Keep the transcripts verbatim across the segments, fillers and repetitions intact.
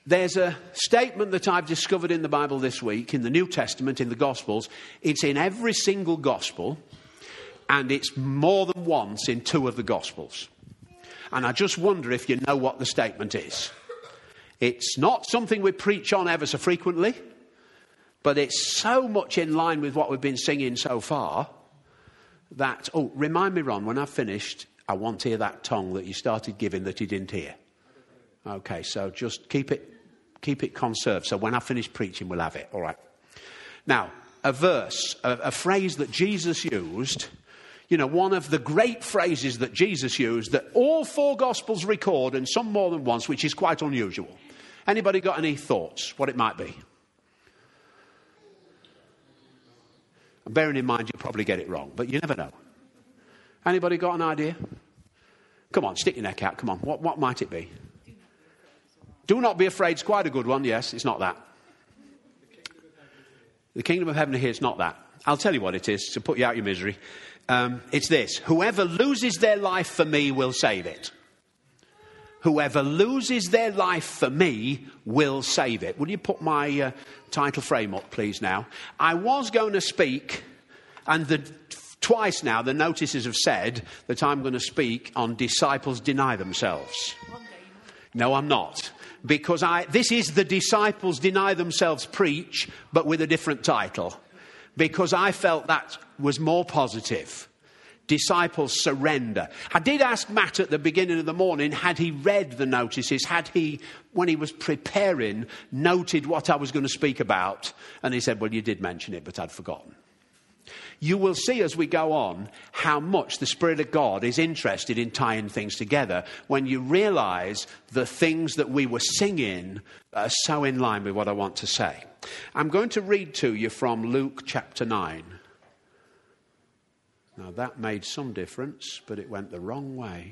There's a statement that I've discovered in the Bible this week, in the New Testament, in the Gospels. It's in every single Gospel, and it's more than once in two of the Gospels. And I just wonder if you know what the statement is. It's not something we preach on ever so frequently, but it's so much in line with what we've been singing so far that, oh, remind me, Ron, when I've finished, I want to hear that tongue that you started giving that you didn't hear. Okay, so just keep it, keep it conserved. So when I finish preaching, we'll have it. All right. Now, a verse, a, a phrase that Jesus used, you know, one of the great phrases that Jesus used that all four Gospels record, and some more than once, which is quite unusual. Anybody got any thoughts what it might be? And bearing in mind, you'll probably get it wrong, but you never know. Anybody got an idea? Come on, stick your neck out. Come on. What, what might it be? Do not be afraid. It's quite a good one. Yes, it's not that. The kingdom of heaven here, it's not that. I'll tell you what it is to put you out your misery. Um, it's this. Whoever loses their life for me will save it. Whoever loses their life for me will save it. Will you put my uh, title frame up, please, now? I was going to speak, and the, twice now the notices have said that I'm going to speak on disciples deny themselves. No, I'm not. Because I, this is the disciples deny themselves preach, but with a different title. Because I felt that was more positive. Disciples surrender. I did ask Matt at the beginning of the morning, had he read the notices? Had he, when he was preparing, noted what I was going to speak about? And he said, well, you did mention it, but I'd forgotten. You will see as we go on how much the Spirit of God is interested in tying things together when you realise the things that we were singing are so in line with what I want to say. I'm going to read to you from Luke chapter nine. Now that made some difference, but it went the wrong way.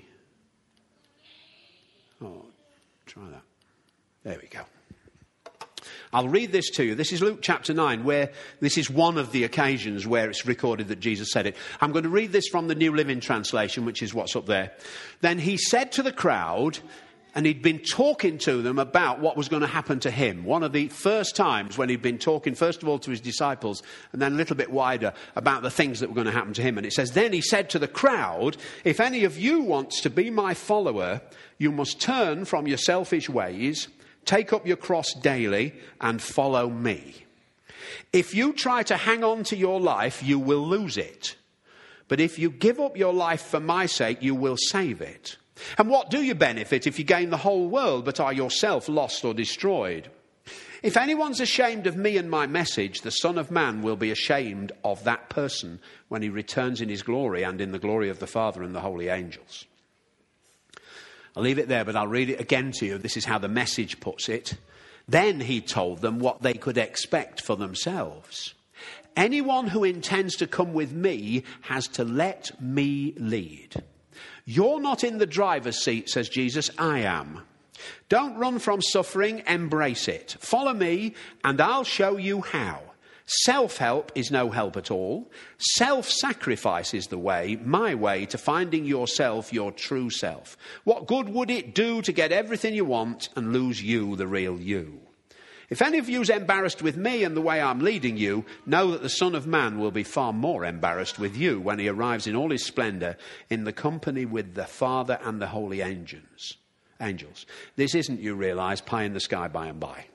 Oh, try that. There we go. I'll read this to you. This is Luke chapter nine, where this is one of the occasions where it's recorded that Jesus said it. I'm going to read this from the New Living Translation, which is what's up there. Then he said to the crowd, and he'd been talking to them about what was going to happen to him. One of the first times when he'd been talking, first of all, to his disciples, and then a little bit wider about the things that were going to happen to him. And it says, then he said to the crowd, if any of you wants to be my follower, you must turn from your selfish ways, take up your cross daily, and follow me. If you try to hang on to your life, you will lose it. But if you give up your life for my sake, you will save it. And what do you benefit if you gain the whole world, but are yourself lost or destroyed? If anyone's ashamed of me and my message, the Son of Man will be ashamed of that person when he returns in his glory and in the glory of the Father and the holy angels. I'll leave it there, but I'll read it again to you. This is how the Message puts it. Then he told them what they could expect for themselves. Anyone who intends to come with me has to let me lead. You're not in the driver's seat, says Jesus, I am. Don't run from suffering, embrace it. Follow me and I'll show you how. Self-help is no help at all. Self-sacrifice is the way, my way, to finding yourself, your true self. What good would it do to get everything you want and lose you, the real you? If any of you's embarrassed with me and the way I'm leading you, know that the Son of Man will be far more embarrassed with you when he arrives in all his splendour in the company with the Father and the holy angels. Angels. This isn't, you realise, pie in the sky by and by.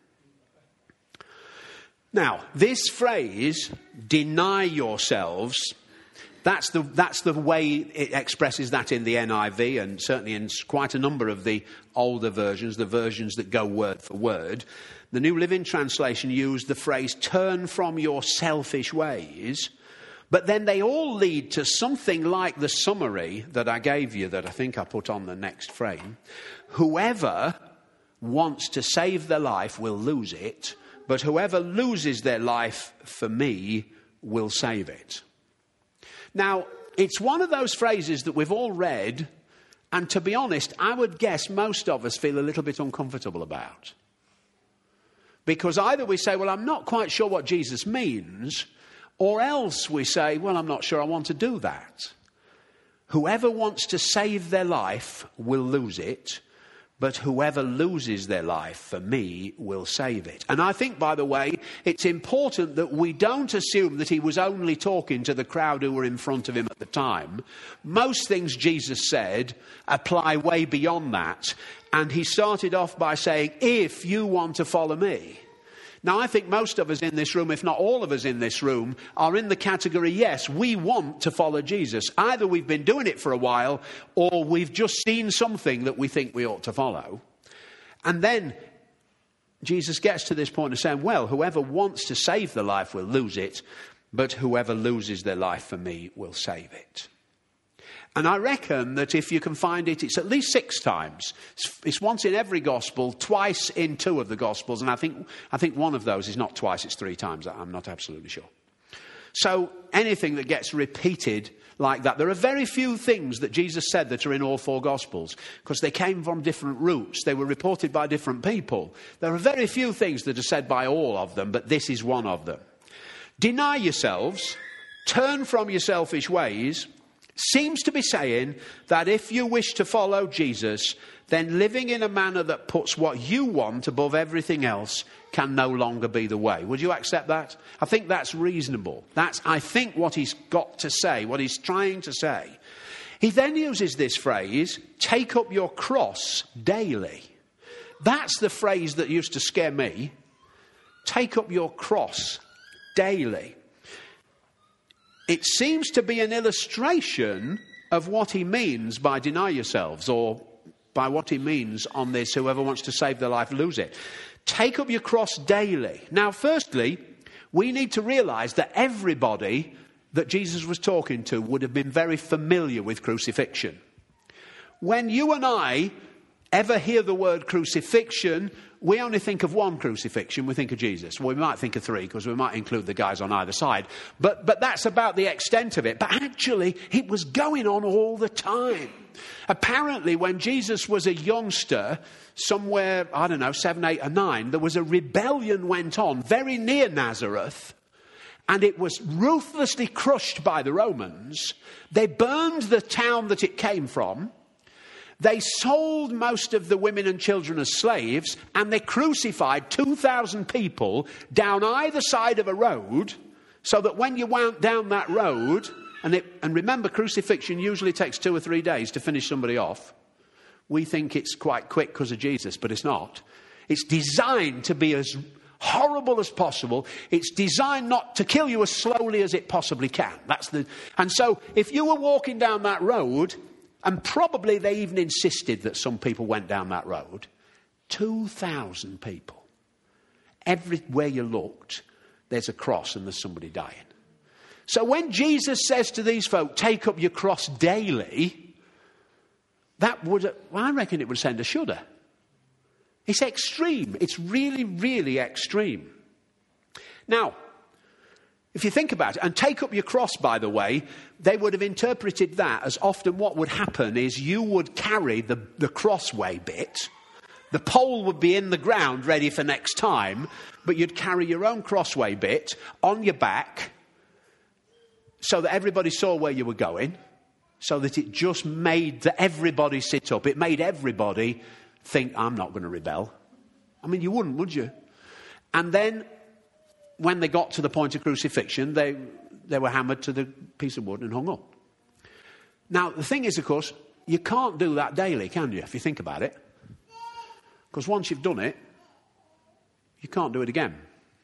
Now, this phrase, deny yourselves, that's the, that's the way it expresses that in the N I V and certainly in quite a number of the older versions, the versions that go word for word. The New Living Translation used the phrase, turn from your selfish ways, but then they all lead to something like the summary that I gave you that I think I put on the next frame. Whoever wants to save their life will lose it, but whoever loses their life for me will save it. Now, it's one of those phrases that we've all read, and to be honest, I would guess most of us feel a little bit uncomfortable about. Because either we say, well, I'm not quite sure what Jesus means, or else we say, well, I'm not sure I want to do that. Whoever wants to save their life will lose it, but whoever loses their life for me will save it. And I think, by the way, it's important that we don't assume that he was only talking to the crowd who were in front of him at the time. Most things Jesus said apply way beyond that. And he started off by saying, if you want to follow me. Now, I think most of us in this room, if not all of us in this room, are in the category, yes, we want to follow Jesus. Either we've been doing it for a while, or we've just seen something that we think we ought to follow. And then Jesus gets to this point of saying, well, whoever wants to save their life will lose it, but whoever loses their life for me will save it. And I reckon that if you can find it, it's at least six times. It's once in every gospel, twice in two of the gospels. And I think I think one of those is not twice, it's three times. I'm not absolutely sure. So anything that gets repeated like that, there are very few things that Jesus said that are in all four gospels, because they came from different routes. They were reported by different people. There are very few things that are said by all of them, but this is one of them. Deny yourselves, turn from your selfish ways, seems to be saying that if you wish to follow Jesus, then living in a manner that puts what you want above everything else can no longer be the way. Would you accept that? I think that's reasonable. That's, I think, what he's got to say, what he's trying to say. He then uses this phrase, take up your cross daily. That's the phrase that used to scare me. Take up your cross daily. It seems to be an illustration of what he means by deny yourselves, or by what he means on this, whoever wants to save their life, lose it. Take up your cross daily. Now, firstly, we need to realize that everybody that Jesus was talking to would have been very familiar with crucifixion. When you and I ever hear the word crucifixion, we only think of one crucifixion, we think of Jesus. Well, we might think of three, because we might include the guys on either side. But, but that's about the extent of it. But actually, it was going on all the time. Apparently, when Jesus was a youngster, somewhere, I don't know, seven, eight or nine, there was a rebellion went on very near Nazareth. And it was ruthlessly crushed by the Romans. They burned the town that it came from. They sold most of the women and children as slaves, and they crucified two thousand people down either side of a road, so that when you went down that road, and, it, and remember, crucifixion usually takes two or three days to finish somebody off. We think it's quite quick because of Jesus, but it's not. It's designed to be as horrible as possible. It's designed not to kill you as slowly as it possibly can. That's the. And so, if you were walking down that road, and probably they even insisted that some people went down that road, two thousand people. Everywhere you looked, there's a cross and there's somebody dying. So when Jesus says to these folk, take up your cross daily, that would, well, I reckon it would send a shudder. It's extreme. It's really, really extreme. Now, if you think about it, and take up your cross, by the way, they would have interpreted that as often what would happen is you would carry the, the crossway bit. The pole would be in the ground ready for next time, but you'd carry your own crossway bit on your back so that everybody saw where you were going, so that it just made that everybody sit up. It made everybody think, I'm not going to rebel. I mean, you wouldn't, would you? And then when they got to the point of crucifixion, they, they were hammered to the piece of wood and hung up. Now, the thing is, of course, you can't do that daily, can you, if you think about it? Because once you've done it, you can't do it again.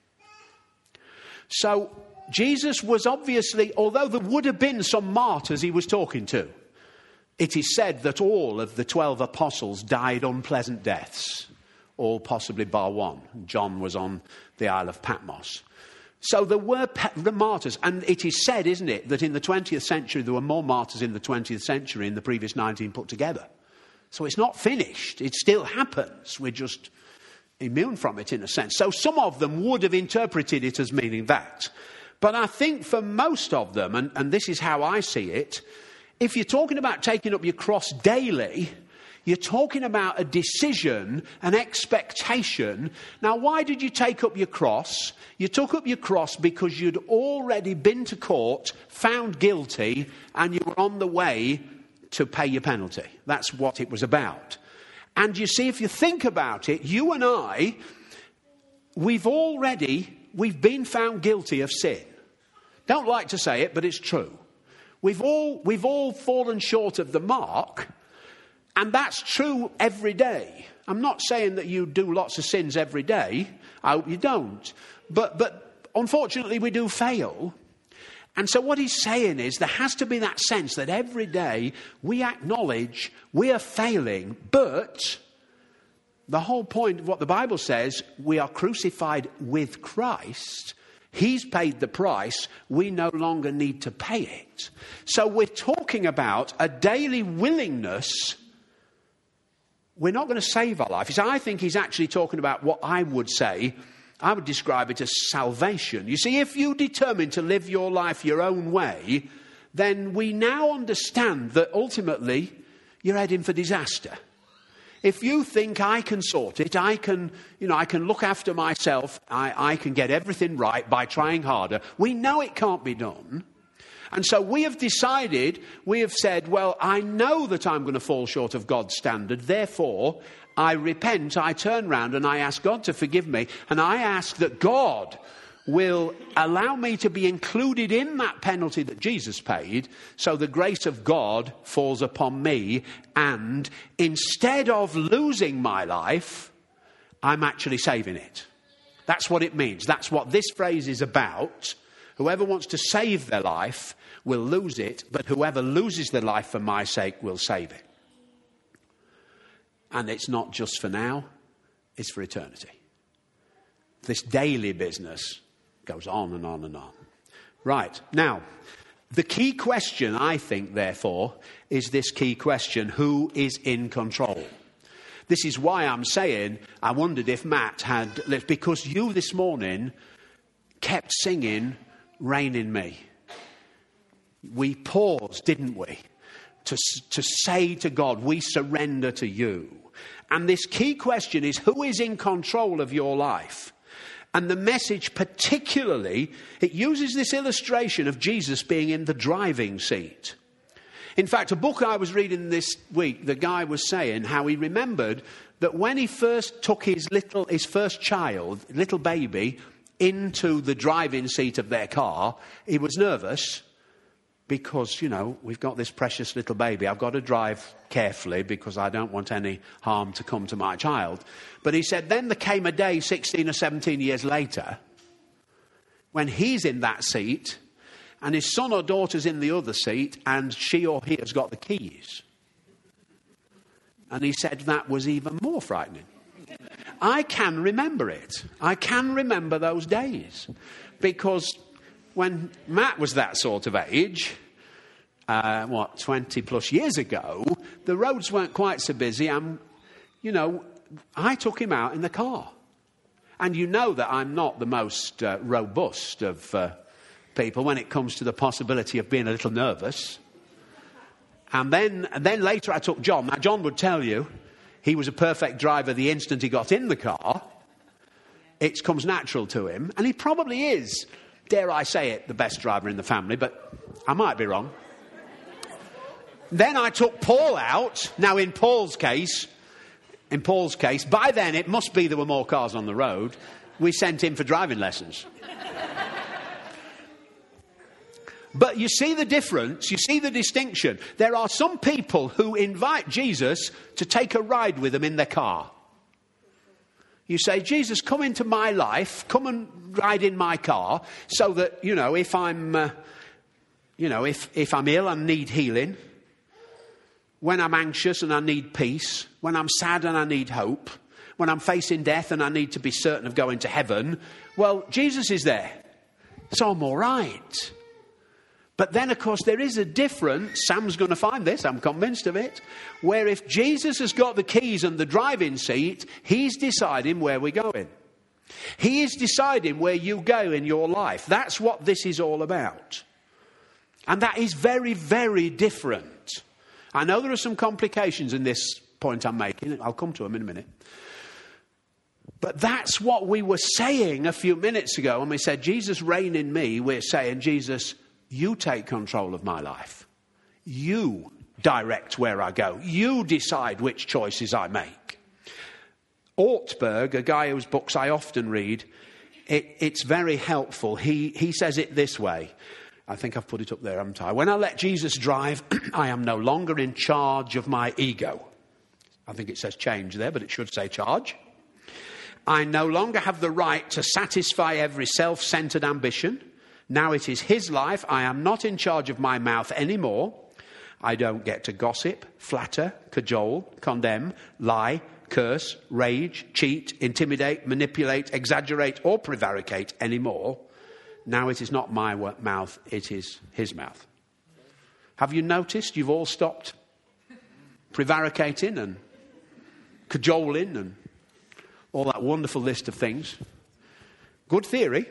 So Jesus was obviously, although there would have been some martyrs he was talking to, it is said that all of the twelve apostles died unpleasant deaths, all possibly bar one. John was on the Isle of Patmos. So there were the martyrs, and it is said, isn't it, that in the twentieth century there were more martyrs in the twentieth century in the previous nineteen put together. So it's not finished. It still happens. We're just immune from it in a sense. So some of them would have interpreted it as meaning that. But I think for most of them, and, and this is how I see it, if you're talking about taking up your cross daily, you're talking about a decision, an expectation. Now, why did you take up your cross? You took up your cross because you'd already been to court, found guilty, and you were on the way to pay your penalty. That's what it was about. And you see, if you think about it, you and I, we've already, we've been found guilty of sin. Don't like to say it, but it's true. We've all, we've all fallen short of the mark, and that's true every day. I'm not saying that you do lots of sins every day. I hope you don't. But, but unfortunately, we do fail. And so what he's saying is there has to be that sense that every day we acknowledge we are failing, but the whole point of what the Bible says, we are crucified with Christ. He's paid the price. We no longer need to pay it. So we're talking about a daily willingness. We're not going to save our life. I think he's actually talking about what I would say, I would describe it as salvation. You see, if you determine to live your life your own way, then we now understand that ultimately you're heading for disaster. If you think I can sort it, I can, you know, I can look after myself, I, I can get everything right by trying harder, we know it can't be done. And so we have decided, we have said, well, I know that I'm going to fall short of God's standard, therefore I repent, I turn round and I ask God to forgive me, and I ask that God will allow me to be included in that penalty that Jesus paid, so the grace of God falls upon me, and instead of losing my life, I'm actually saving it. That's what it means. That's what this phrase is about. Whoever wants to save their life will lose it, but whoever loses their life for my sake will save it. And it's not just for now, it's for eternity. This daily business goes on and on and on. Right, now, the key question, I think, therefore, is this key question: who is in control? This is why I'm saying, I wondered if Matt had, because you this morning kept singing Reign in Me. We paused, didn't we, to, to say to God, we surrender to you. And this key question is, who is in control of your life? And the message particularly, it uses this illustration of Jesus being in the driving seat. In fact, a book I was reading this week, the guy was saying how he remembered that when he first took his little, his first child, little baby, into the driving seat of their car, he was nervous because, you know, we've got this precious little baby. I've got to drive carefully because I don't want any harm to come to my child. But he said then there came a day sixteen or seventeen years later when he's in that seat and his son or daughter's in the other seat and she or he has got the keys. And he said that was even more frightening. I can remember it. I can remember those days. Because when Matt was that sort of age, uh, what, twenty plus years ago, the roads weren't quite so busy. And, you know, I took him out in the car. And you know that I'm not the most uh, robust of uh, people when it comes to the possibility of being a little nervous. And then, and then later I took John. Now, John would tell you, he was a perfect driver the instant he got in the car. It comes natural to him. And he probably is, dare I say it, the best driver in the family, but I might be wrong. Then I took Paul out. Now, in Paul's case, in Paul's case, by then it must be there were more cars on the road. We sent him for driving lessons. But you see the difference, you see the distinction. There are some people who invite Jesus to take a ride with them in their car. You say, Jesus, come into my life, come and ride in my car, so that, you know, if I'm, uh, you know, if, if I'm ill and need healing, when I'm anxious and I need peace, when I'm sad and I need hope, when I'm facing death and I need to be certain of going to heaven, well, Jesus is there. So I'm all right. But then, of course, there is a difference. Sam's going to find this, I'm convinced of it, where if Jesus has got the keys and the driving seat, he's deciding where we're going. He is deciding where you go in your life. That's what this is all about. And that is very, very different. I know there are some complications in this point I'm making. I'll come to them in a minute. But that's what we were saying a few minutes ago when we said, Jesus, reign in me. We're saying, Jesus, you take control of my life. You direct where I go. You decide which choices I make. Ortberg, a guy whose books I often read, it, it's very helpful. He, he says it this way. I think I've put it up there, haven't I? When I let Jesus drive, I am no longer in charge of my ego. I think it says change there, but it should say charge. I no longer have the right to satisfy every self-centered ambition. Now it is his life. I am not in charge of my mouth anymore. I don't get to gossip, flatter, cajole, condemn, lie, curse, rage, cheat, intimidate, manipulate, exaggerate, or prevaricate anymore. Now it is not my mouth, it is his mouth. Have you noticed you've all stopped prevaricating and cajoling and all that wonderful list of things? Good theory.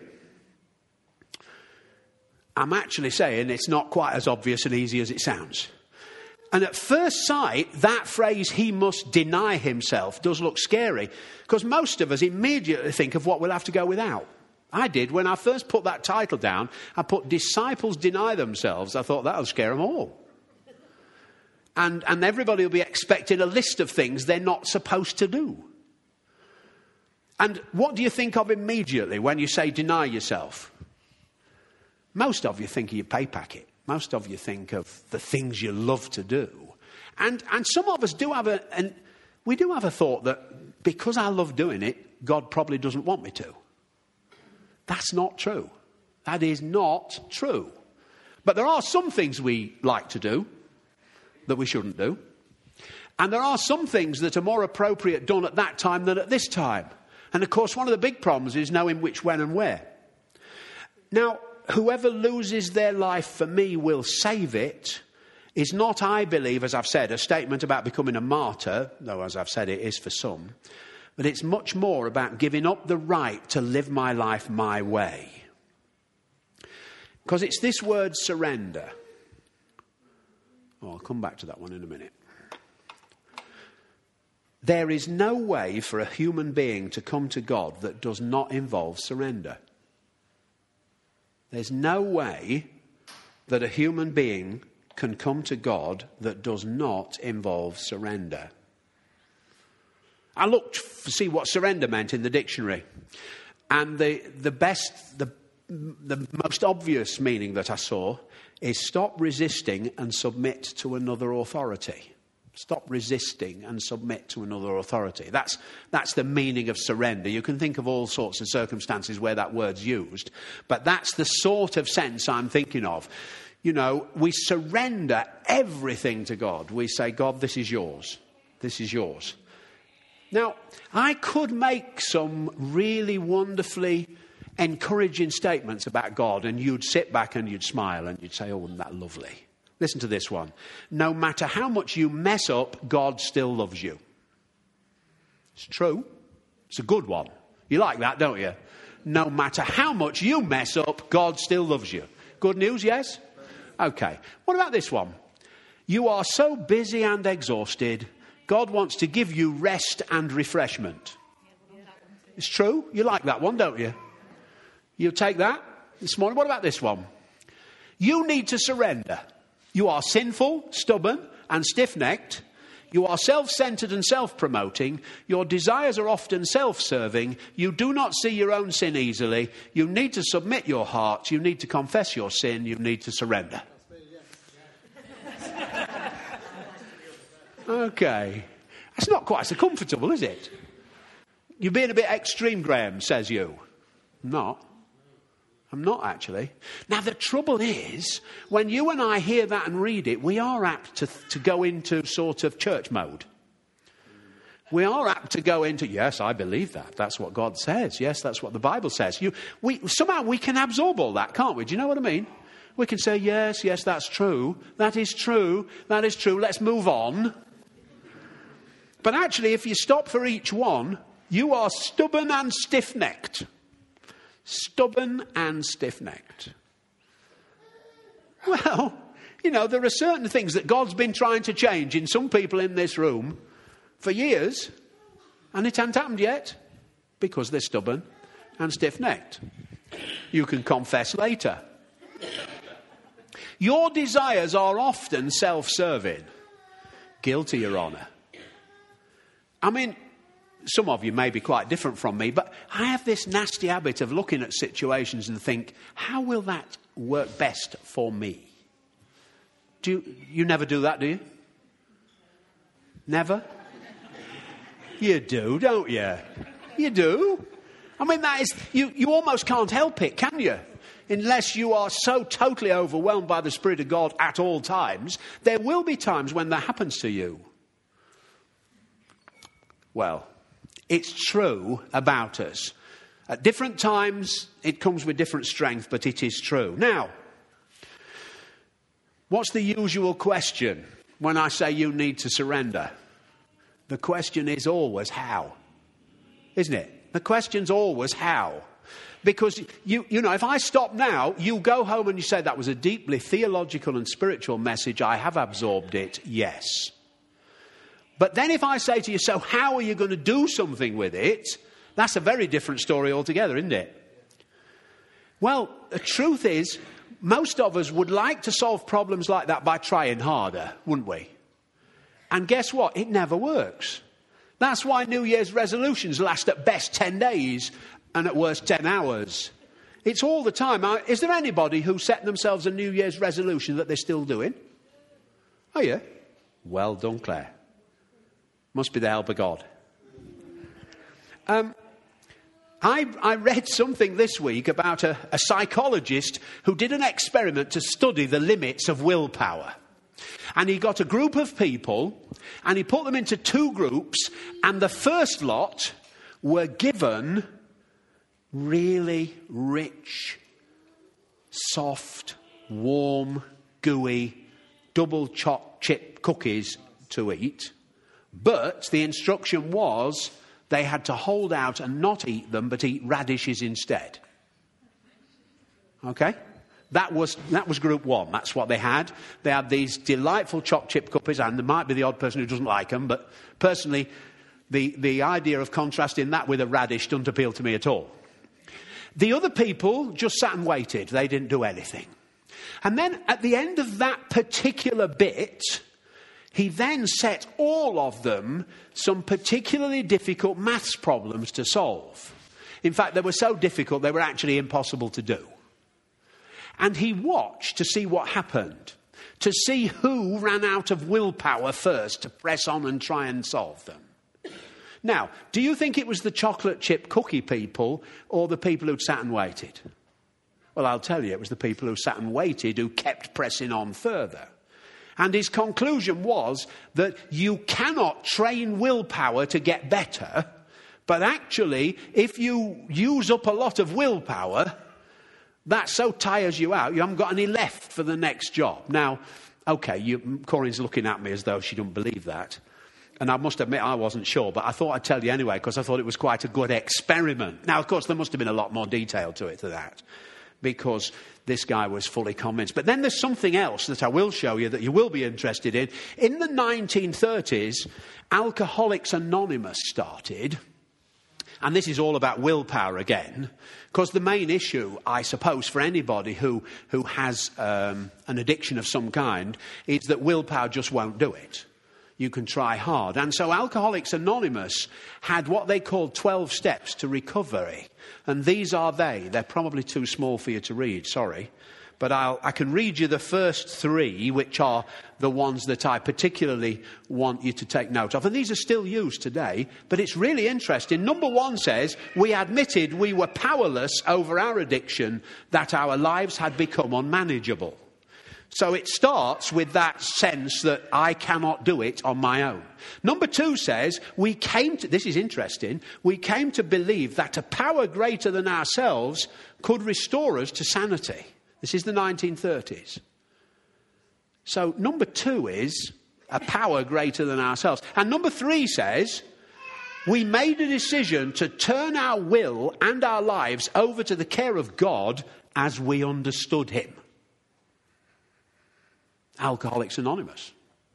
I'm actually saying it's not quite as obvious and easy as it sounds. And at first sight, that phrase, he must deny himself, does look scary. Because most of us immediately think of what we'll have to go without. I did. When I first put that title down, I put disciples deny themselves. I thought that'll scare them all. And, and everybody will be expecting a list of things they're not supposed to do. And what do you think of immediately when you say deny yourself? Most of you think of your pay packet. Most of you think of the things you love to do. And and some of us do have a, and we do have a thought that because I love doing it, God probably doesn't want me to. That's not true. That is not true. But there are some things we like to do that we shouldn't do. And there are some things that are more appropriate done at that time than at this time. And of course, one of the big problems is knowing which, when and where. Now, whoever loses their life for me will save it is not, I believe, as I've said, a statement about becoming a martyr, though as I've said it is for some, but it's much more about giving up the right to live my life my way. Because it's this word surrender. Oh, I'll come back to that one in a minute. There is no way for a human being to come to God that does not involve surrender. There's no way that a human being can come to God that does not involve surrender. I looked to see what surrender meant in the dictionary. And the, the best, the, the most obvious meaning that I saw is stop resisting and submit to another authority. Stop resisting and submit to another authority. That's, that's the meaning of surrender. You can think of all sorts of circumstances where that word's used, but that's the sort of sense I'm thinking of. You know, we surrender everything to God. We say, God, this is yours. This is yours. Now, I could make some really wonderfully encouraging statements about God, and you'd sit back and you'd smile and you'd say, oh, isn't that lovely? Listen to this one. No matter how much you mess up, God still loves you. It's true. It's a good one. You like that, don't you? No matter how much you mess up, God still loves you. Good news, yes? Okay. What about this one? You are so busy and exhausted, God wants to give you rest and refreshment. It's true. You like that one, don't you? You take that this morning. What about this one? You need to surrender. You are sinful, stubborn, and stiff-necked. You are self-centered and self-promoting. Your desires are often self-serving. You do not see your own sin easily. You need to submit your heart. You need to confess your sin. You need to surrender. Okay. That's not quite so comfortable, is it? You're being a bit extreme, Graham, says you. I'm not. I'm not actually. Now, the trouble is, when you and I hear that and read it, we are apt to, to go into sort of church mode. We are apt to go into, yes, I believe that. That's what God says. Yes, that's what the Bible says. You, we, somehow we can absorb all that, can't we? Do you know what I mean? We can say, yes, yes, that's true. That is true. That is true. Let's move on. But actually, if you stop for each one, you are stubborn and stiff-necked. Stubborn and stiff-necked. Well, you know, there are certain things that God's been trying to change in some people in this room for years, and it hasn't happened yet because they're stubborn and stiff-necked. You can confess later. Your desires are often self-serving. Guilty, Your Honour. I mean, some of you may be quite different from me, but I have this nasty habit of looking at situations and think, how will that work best for me? Do you, you never do that, do you? Never? You do, don't you? You do. I mean, that is, you, you almost can't help it, can you? Unless you are so totally overwhelmed by the Spirit of God at all times, there will be times when that happens to you. Well, it's true about us. At different times, it comes with different strength, but it is true. Now, what's the usual question when I say you need to surrender? The question is always how, isn't it? The question's always how. Because, you, you know, if I stop now, you go home and you say, that was a deeply theological and spiritual message. I have absorbed it, yes. But then if I say to you, so how are you going to do something with it? That's a very different story altogether, isn't it? Well, the truth is, most of us would like to solve problems like that by trying harder, wouldn't we? And guess what? It never works. That's why New Year's resolutions last at best ten days and at worst ten hours. It's all the time. Is there anybody who set themselves a New Year's resolution that they're still doing? Oh, yeah? Well done, Claire. Must be the help of God. Um, I, I read something this week about a, a psychologist who did an experiment to study the limits of willpower. And he got a group of people and he put them into two groups, and the first lot were given really rich, soft, warm, gooey, double chocolate chip cookies to eat. But the instruction was they had to hold out and not eat them, but eat radishes instead. Okay? That was that was group one. That's what they had. They had these delightful chocolate chip cookies, and there might be the odd person who doesn't like them, but personally, the, the idea of contrasting that with a radish doesn't appeal to me at all. The other people just sat and waited. They didn't do anything. And then at the end of that particular bit, he then set all of them some particularly difficult maths problems to solve. In fact, they were so difficult they were actually impossible to do. And he watched to see what happened, to see who ran out of willpower first to press on and try and solve them. Now, do you think it was the chocolate chip cookie people or the people who'd sat and waited? Well, I'll tell you, it was the people who sat and waited who kept pressing on further. And his conclusion was that you cannot train willpower to get better, but actually, if you use up a lot of willpower, that so tires you out, you haven't got any left for the next job. Now, okay, you, Corinne's looking at me as though she don't believe that. And I must admit I wasn't sure, but I thought I'd tell you anyway, because I thought it was quite a good experiment. Now, of course, there must have been a lot more detail to it to that, because this guy was fully convinced. But then there's something else that I will show you that you will be interested in. In the nineteen thirties, Alcoholics Anonymous started. And this is all about willpower again, because the main issue, I suppose, for anybody who, who has um, an addiction of some kind is that willpower just won't do it. You can try hard. And so Alcoholics Anonymous had what they called twelve steps to recovery. And these are they. They're probably too small for you to read, sorry. But I'll, I can read you the first three, which are the ones that I particularly want you to take note of. And these are still used today, but it's really interesting. Number one says, we admitted we were powerless over our addiction, that our lives had become unmanageable. So it starts with that sense that I cannot do it on my own. Number two says, we came to, this is interesting, we came to believe that a power greater than ourselves could restore us to sanity. This is the nineteen thirties. So number two is a power greater than ourselves. And number three says, we made a decision to turn our will and our lives over to the care of God as we understood him. Alcoholics Anonymous.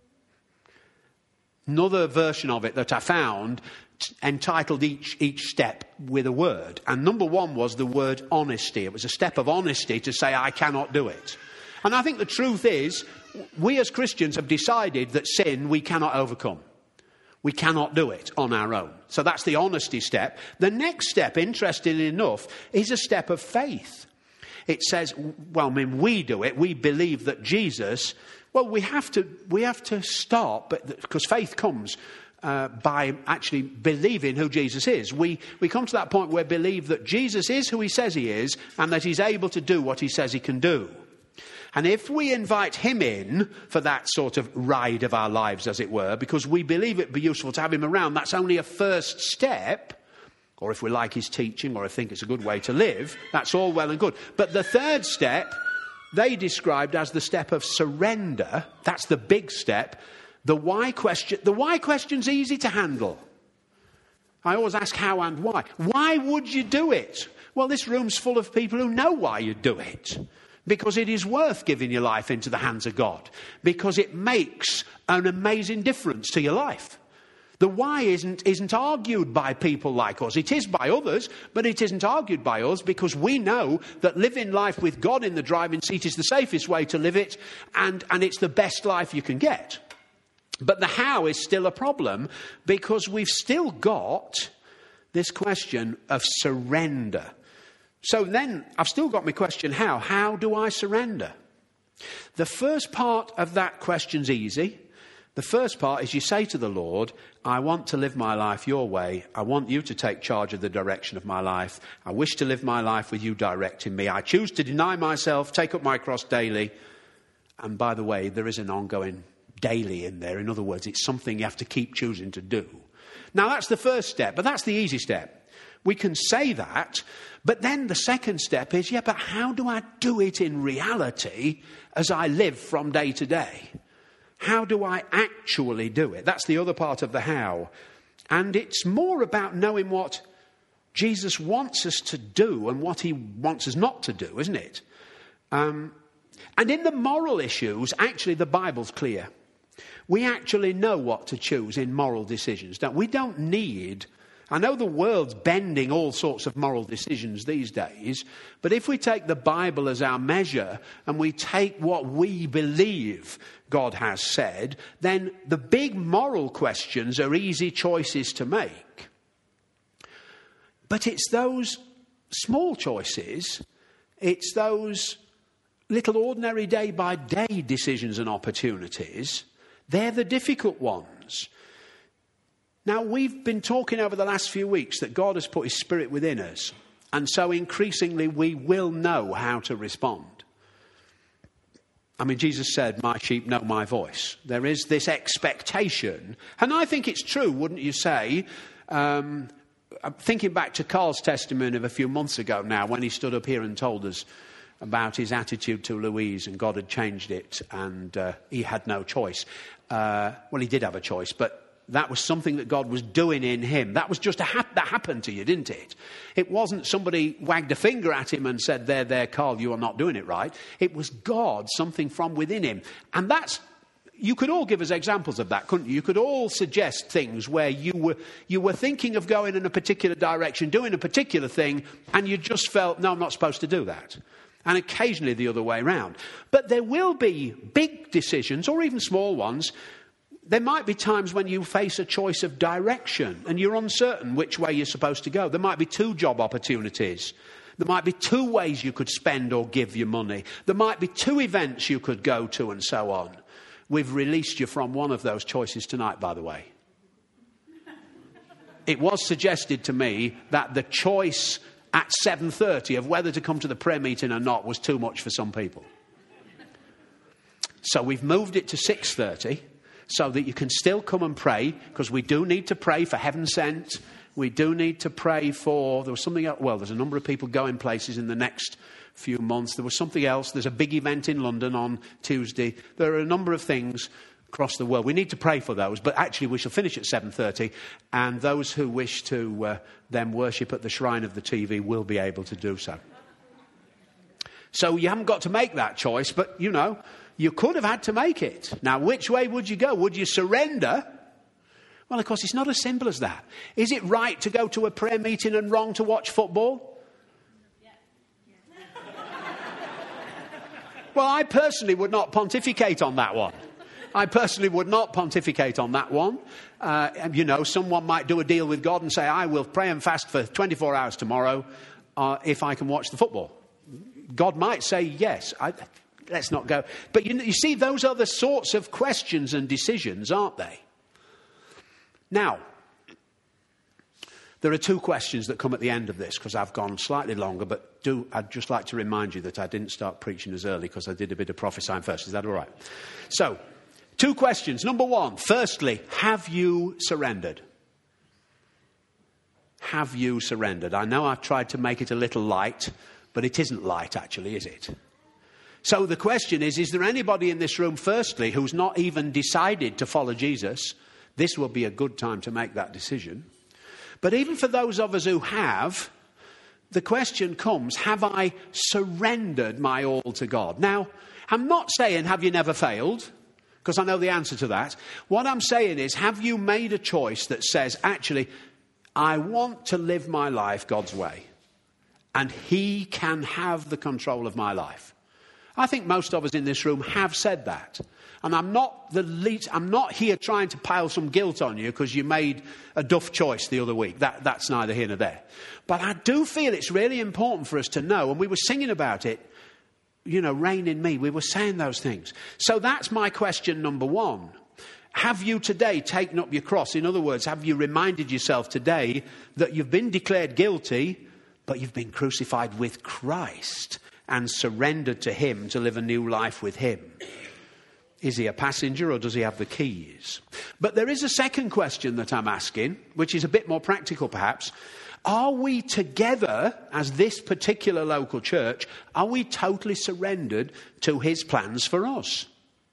Another version of it that I found entitled each each step with a word. And number one was the word honesty. It was a step of honesty to say, I cannot do it. And I think the truth is, we as Christians have decided that sin we cannot overcome. We cannot do it on our own. So that's the honesty step. The next step, interestingly enough, is a step of faith. It says, well, I mean, we do it. We believe that Jesus, well, we have to, we have to start, but because faith comes uh, by actually believing who Jesus is. We, we come to that point where we believe that Jesus is who he says he is and that he's able to do what he says he can do. And if we invite him in for that sort of ride of our lives, as it were, because we believe it'd be useful to have him around, that's only a first step. Or if we like his teaching, or I think it's a good way to live, that's all well and good. But the third step, they described as the step of surrender. That's the big step. The why question, the why question's easy to handle. I always ask how and why. Why would you do it? Well, this room's full of people who know why you do it. Because it is worth giving your life into the hands of God. Because it makes an amazing difference to your life. The why isn't, isn't argued by people like us. It is by others, but it isn't argued by us because we know that living life with God in the driving seat is the safest way to live it, and, and it's the best life you can get. But the how is still a problem because we've still got this question of surrender. So then, I've still got my question, how? How do I surrender? The first part of that question's easy. The first part is you say to the Lord, I want to live my life your way. I want you to take charge of the direction of my life. I wish to live my life with you directing me. I choose to deny myself, take up my cross daily. And by the way, there is an ongoing daily in there. In other words, it's something you have to keep choosing to do. Now, that's the first step, but that's the easy step. We can say that, but then the second step is, yeah, but how do I do it in reality as I live from day to day? How do I actually do it? That's the other part of the how. And it's more about knowing what Jesus wants us to do and what he wants us not to do, isn't it? Um, and in the moral issues, actually the Bible's clear. We actually know what to choose in moral decisions. Don't we? We don't need... I know the world's bending all sorts of moral decisions these days, but if we take the Bible as our measure and we take what we believe God has said, then the big moral questions are easy choices to make. But it's those small choices, it's those little ordinary day-by-day decisions and opportunities, they're the difficult ones. Now, we've been talking over the last few weeks that God has put his Spirit within us. And so increasingly we will know how to respond. I mean, Jesus said, my sheep know my voice. There is this expectation. And I think it's true, wouldn't you say? Um, I'm thinking back to Carl's testimony of a few months ago now when he stood up here and told us about his attitude to Louise and God had changed it and uh, he had no choice. Uh, well, he did have a choice, but that was something that God was doing in him. That was just a hap- that happened to you, didn't it? It wasn't somebody wagged a finger at him and said, there, there, Carl, you are not doing it right. It was God, something from within him. And that's, you could all give us examples of that, couldn't you? You could all suggest things where you were, you were thinking of going in a particular direction, doing a particular thing, and you just felt, no, I'm not supposed to do that. And occasionally the other way around. But there will be big decisions, or even small ones. There might be times when you face a choice of direction and you're uncertain which way you're supposed to go. There might be two job opportunities. There might be two ways you could spend or give your money. There might be two events you could go to and so on. We've released you from one of those choices tonight, by the way. It was suggested to me that the choice at seven thirty of whether to come to the prayer meeting or not was too much for some people. So we've moved it to six thirty. So that you can still come and pray, because we do need to pray for heaven sent. We do need to pray for, there was something else, well, there's a number of people going places in the next few months. There was something else. There's a big event in London on Tuesday. There are a number of things across the world. We need to pray for those, but actually we shall finish at seven thirty, and those who wish to uh, then worship at the shrine of the T V will be able to do so. So you haven't got to make that choice, but, you know, you could have had to make it. Now, which way would you go? Would you surrender? Well, of course, it's not as simple as that. Is it right to go to a prayer meeting and wrong to watch football? Yeah. Yeah. Well, I personally would not pontificate on that one. I personally would not pontificate on that one. Uh, you know, someone might do a deal with God and say, I will pray and fast for twenty-four hours tomorrow uh, if I can watch the football. God might say yes. I, let's not go. But you, you see, those are the sorts of questions and decisions, aren't they? Now, there are two questions that come at the end of this, because I've gone slightly longer, but do I'd just like to remind you that I didn't start preaching as early because I did a bit of prophesying first. Is that all right? So, two questions. Number one, firstly, have you surrendered? Have you surrendered? I know I've tried to make it a little light, but it isn't light actually, is it? So the question is, is there anybody in this room, firstly, who's not even decided to follow Jesus? This will be a good time to make that decision. But even for those of us who have, the question comes, have I surrendered my all to God? Now, I'm not saying, have you never failed? Because I know the answer to that. What I'm saying is, have you made a choice that says, actually, I want to live my life God's way, and He can have the control of my life? I think most of us in this room have said that. And I'm not the least, I'm not here trying to pile some guilt on you because you made a duff choice the other week. That, that's neither here nor there. But I do feel it's really important for us to know, and we were singing about it, you know, reign in me. We were saying those things. So that's my question number one. Have you today taken up your cross? In other words, have you reminded yourself today that you've been declared guilty, but you've been crucified with Christ and surrendered to Him to live a new life with Him? Is he a passenger or does he have the keys? But there is a second question that I'm asking, which is a bit more practical perhaps. Are we together as this particular local church, are we totally surrendered to His plans for us?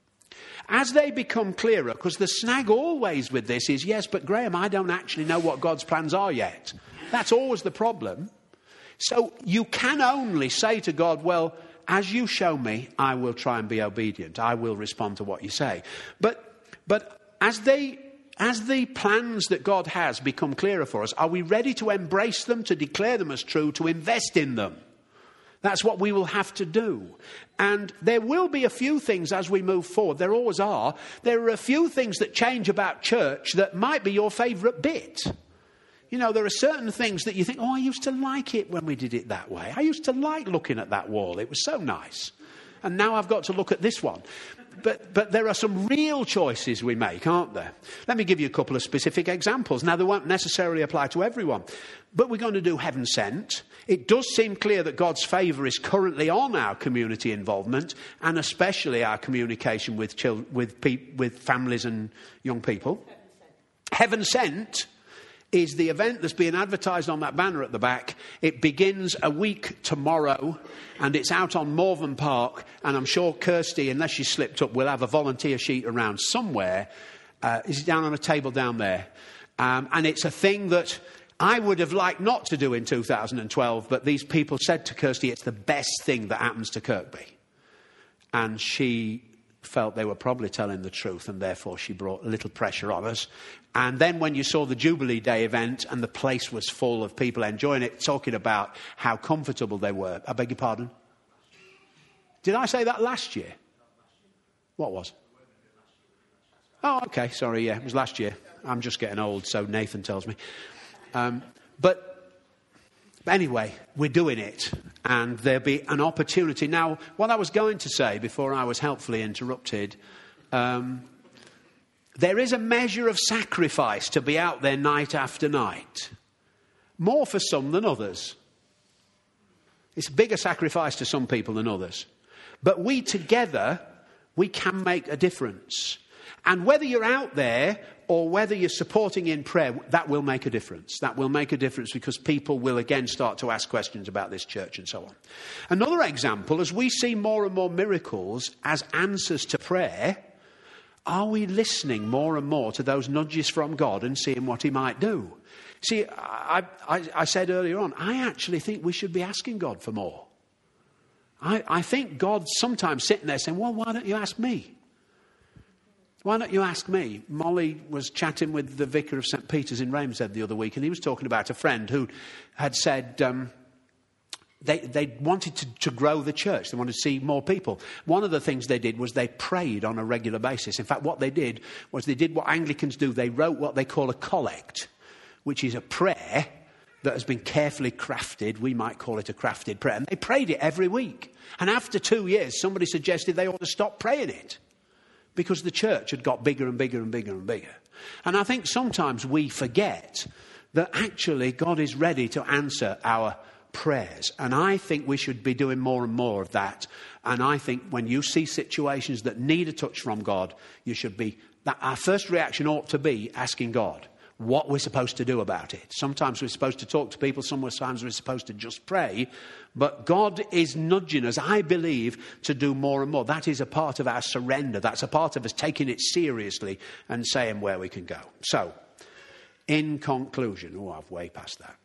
As they become clearer, because the snag always with this is, yes, but Graham, I don't actually know what God's plans are yet. That's always the problem. So you can only say to God, well, as you show me, I will try and be obedient. I will respond to what you say. But but as they as the plans that God has become clearer for us, are we ready to embrace them, to declare them as true, to invest in them? That's what we will have to do. And there will be a few things as we move forward. There always are. There are a few things that change about church that might be your favourite bit. You know, there are certain things that you think, oh, I used to like it when we did it that way. I used to like looking at that wall. It was so nice. And now I've got to look at this one. But but there are some real choices we make, aren't there? Let me give you a couple of specific examples. Now, they won't necessarily apply to everyone. But we're going to do Heaven Sent. It does seem clear that God's favour is currently on our community involvement, and especially our communication with children, with, pe- with families and young people. Heaven Sent. Heaven Sent is the event that's being advertised on that banner at the back. It begins a week tomorrow, and it's out on Morven Park. And I'm sure Kirsty, unless she slipped up, will have a volunteer sheet around somewhere. Uh, is it down on a table down there? Um, and it's a thing that I would have liked not to do in two thousand twelve, but these people said to Kirsty, it's the best thing that happens to Kirkby. And she felt they were probably telling the truth, and therefore she brought a little pressure on us. And then when you saw the Jubilee Day event and the place was full of people enjoying it, talking about how comfortable they were. I beg your pardon? Did I say that last year? What was? Oh, okay, sorry, yeah, it was last year. I'm just getting old, so Nathan tells me. Um, but, but anyway, we're doing it, and there'll be an opportunity. Now, what I was going to say before I was helpfully interrupted, um, there is a measure of sacrifice to be out there night after night. More for some than others. It's a bigger sacrifice to some people than others. But we together, we can make a difference. And whether you're out there or whether you're supporting in prayer, that will make a difference. That will make a difference because people will again start to ask questions about this church and so on. Another example, as we see more and more miracles as answers to prayer, are we listening more and more to those nudges from God and seeing what He might do? See, I, I, I said earlier on, I actually think we should be asking God for more. I, I think God's sometimes sitting there saying, well, why don't you ask me? Why don't you ask me? Molly was chatting with the vicar of Saint Peter's in Ramshead the other week, and he was talking about a friend who had said, um, They, they wanted to, to grow the church. They wanted to see more people. One of the things they did was they prayed on a regular basis. In fact, what they did was they did what Anglicans do. They wrote what they call a collect, which is a prayer that has been carefully crafted. We might call it a crafted prayer. And they prayed it every week. And after two years, somebody suggested they ought to stop praying it because the church had got bigger and bigger and bigger and bigger. And I think sometimes we forget that actually God is ready to answer our prayers. And I think we should be doing more and more of that. And I think when you see situations that need a touch from God, you should be, that our first reaction ought to be asking God what we're supposed to do about it. Sometimes we're supposed to talk to people, sometimes we're supposed to just pray. But God is nudging us, I believe, to do more and more. That is a part of our surrender. That's a part of us taking it seriously and saying where we can go. So, in conclusion, oh, I've way past that.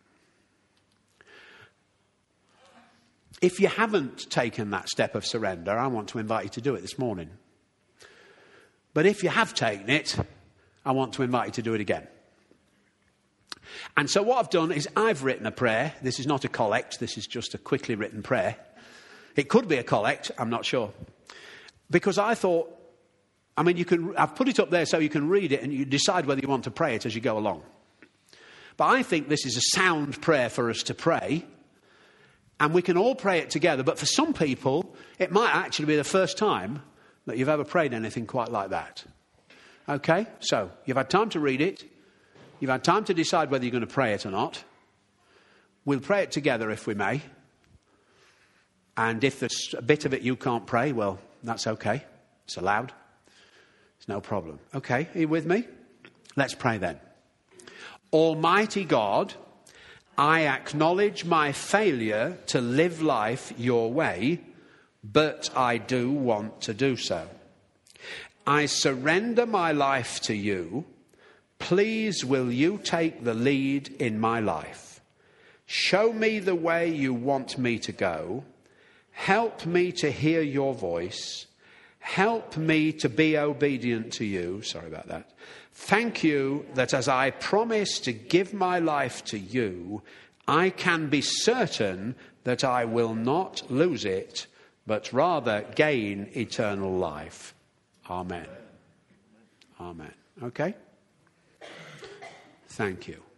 If you haven't taken that step of surrender, I want to invite you to do it this morning. But if you have taken it, I want to invite you to do it again. And so what I've done is I've written a prayer. This is not a collect. This is just a quickly written prayer. It could be a collect. I'm not sure. Because I thought, I mean, you can. I've put it up there so you can read it and you decide whether you want to pray it as you go along. But I think this is a sound prayer for us to pray. And we can all pray it together. But for some people, it might actually be the first time that you've ever prayed anything quite like that. Okay? So, you've had time to read it. You've had time to decide whether you're going to pray it or not. We'll pray it together if we may. And if there's a bit of it you can't pray, well, that's okay. It's allowed. It's no problem. Okay, are you with me? Let's pray then. Almighty God, I acknowledge my failure to live life your way, but I do want to do so. I surrender my life to you. Please will you take the lead in my life. Show me the way you want me to go. Help me to hear your voice. Help me to be obedient to you. Sorry about that. Thank you that as I promise to give my life to you, I can be certain that I will not lose it, but rather gain eternal life. Amen. Amen. Okay? Thank you.